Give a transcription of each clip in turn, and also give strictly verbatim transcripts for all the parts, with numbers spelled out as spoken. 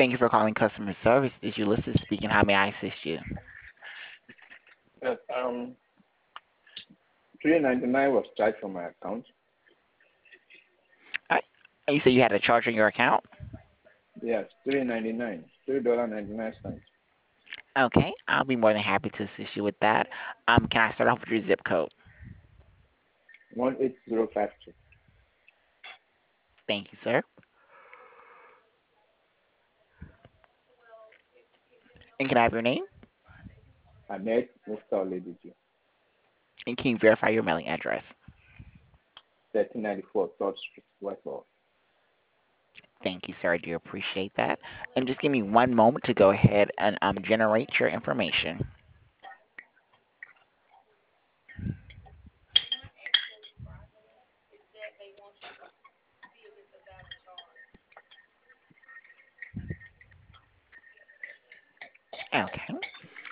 Thank you for calling customer service. This is Ulysses speaking. How may I assist you? Yes, um, three ninety nine was charged from my account. All right. And you said you had a charge on your account? Yes, three ninety nine, three dollar ninety nine cents. Okay, I'll be more than happy to assist you with that. Um, can I start off with your zip code? One eight zero five two. Thank you, sir. And can I have your name? Ahmed Mister Olediji. And can you verify your mailing address? Thirteen ninety four Third Street, Whitehall. Thank you, sir. I do appreciate that. And just give me one moment to go ahead and um generate your information. Okay.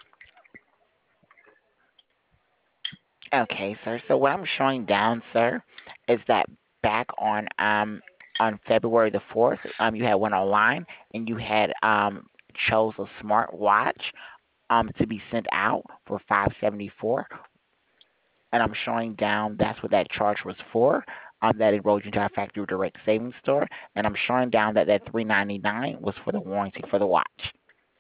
Okay, sir. So what I'm showing down, sir, is that back on um on February the fourth, um you had went online and you had um chose a smart watch um to be sent out for five seventy-four, and I'm showing down that's what that charge was for. Um, that enrolled you into our factory direct savings store, and I'm showing down that that three ninety-nine was for the warranty for the watch.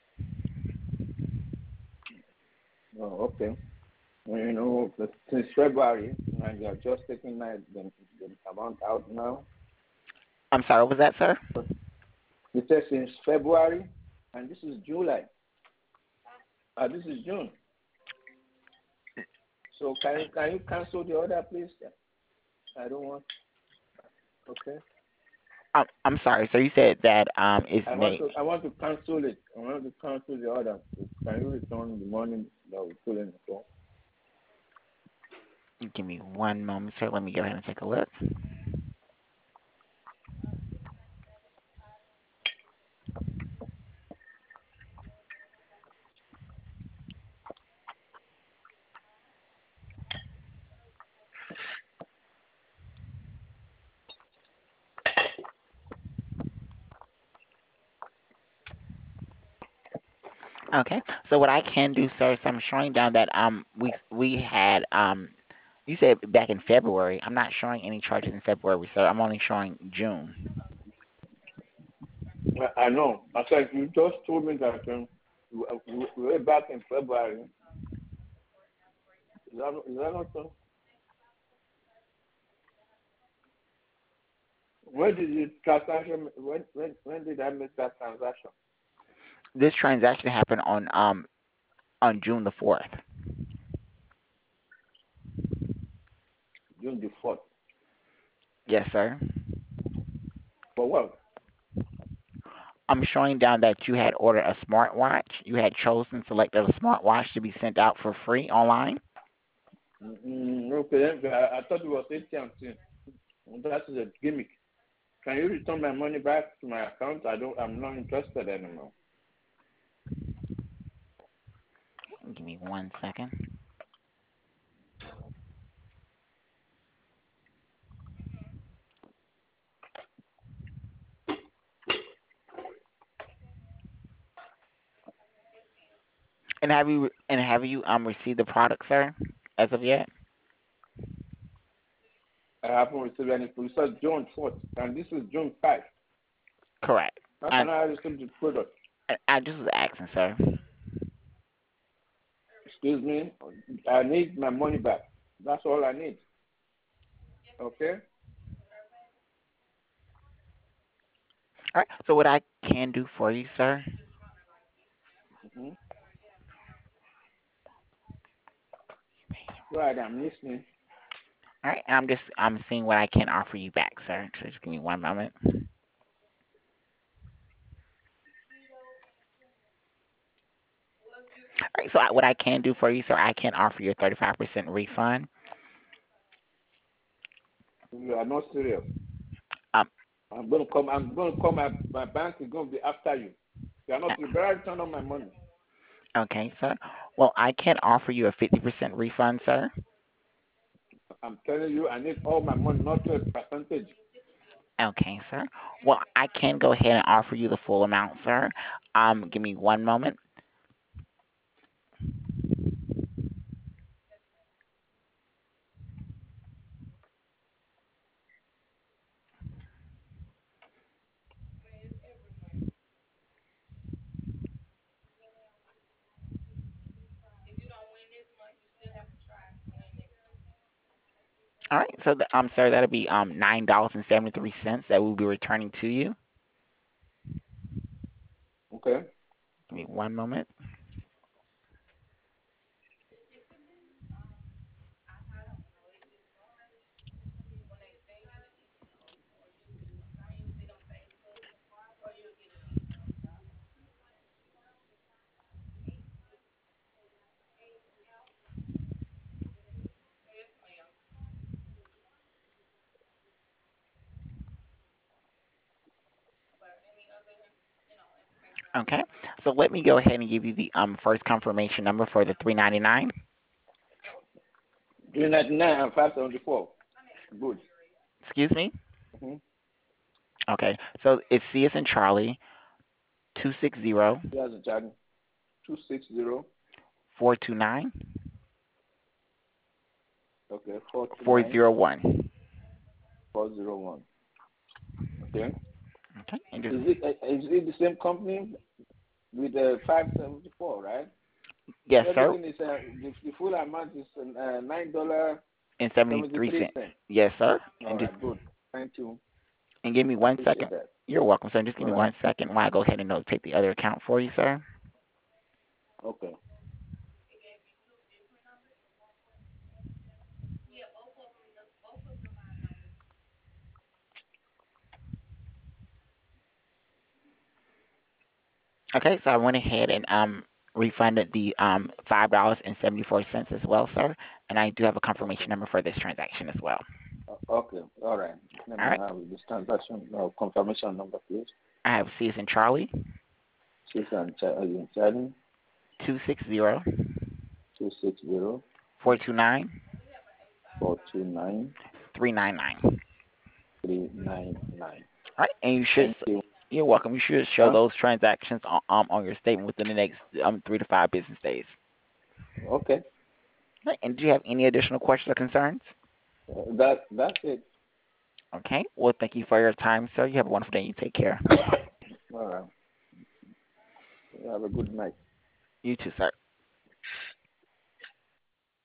Oh, okay. Well, you know, but since February, and you're just taking my the, the amount out now. I'm sorry, what was that, sir? But it says since February, and this is July. Uh, this is June. So can you can you cancel the order, please? I don't want. Okay. Um, I'm sorry, sir. You said that um is I want made. to I want to cancel it. I want to cancel the order. Can you return the money that we put in the phone? Give me one moment, sir. Let me go ahead and take a look. Okay. So what I can do, sir, is I'm showing down that um we we had um you said back in February. I'm not showing any charges in February, sir. I'm only showing June. I, I know. I said you just told me that um, we, we, way back in February. Is that, is that not so? When did the transaction? When when when did I make that transaction? This transaction happened on um on June the fourth. June the fourth. Yes, sir. For what? I'm showing down that you had ordered a smartwatch. You had chosen selected a smartwatch to be sent out for free online. Mm, okay, then I, I thought it was A T and T. That is a gimmick. Can you return my money back to my account? I don't. I'm not interested anymore. Give me one second. And have you and have you um received the product, sir, as of yet? I haven't received any. You said June fourth, and this is June fifth. Correct. How can And I receive the product? I, I just was asking, sir. Excuse me. I need my money back. That's all I need. Okay. All right. So what I can do for you, sir. Mm-hmm. Right. I'm listening. All right. And I'm just I'm seeing what I can offer you back, sir. So just give me one moment. All right. So I, what I can do for you, sir, I can offer you a thirty-five percent refund. You are not serious. Um. I'm gonna come. I'm gonna call my my bank is gonna be after you. You are not. uh, You better return on my money. Okay, sir. Well, I can offer you a fifty percent refund, sir. I'm telling you, I need all my money, not a percentage. Okay, sir. Well, I can go ahead and offer you the full amount, sir. Um, give me one moment. All right, so the, um, sir, that'll be um nine dollars and seventy three cents that we'll be returning to you. Okay. Give me one moment. Okay, so let me go ahead and give you the um first confirmation number for the three ninety nine. Three ninety nine and five seventy four. Good. Excuse me. Mm-hmm. Okay, so it's C as in Charlie two six zero Here's the charge. Two six zero. four two nine Okay. Four two four nine zero one. four zero one. Okay. Okay, and just Is it uh, is it the same company with the five seventy four, right? yes, sir, Everything is uh, the, the full amount is uh, nine dollar and seventy seventy three three cents. cents. Yes, sir, All and just right, good. Thank you. and give me I one appreciate second. that. You're welcome, sir. Just give All me right. one second while I go ahead and notate the other account for you, sir. Okay. Okay, so I went ahead and um refunded the um five dollars and seventy four cents as well, sir. And I do have a Okay. confirmation number for this transaction as well. O- Okay. All right. Let All me right, have this transaction uh, confirmation number, please. I have C as in Charlie Six and seven two six zero two six zero four two nine four two nine three nine nine. All three nine nine. right, and you should. Thank you. You're welcome. You should show Huh? those transactions on um on your statement within the next um three to five business days. Okay. All right, and do you have any additional questions or concerns? Uh, that that's it. Okay. Well, thank you for your time, sir. You have a wonderful day. You take care. All right. You have a good night. You too, sir.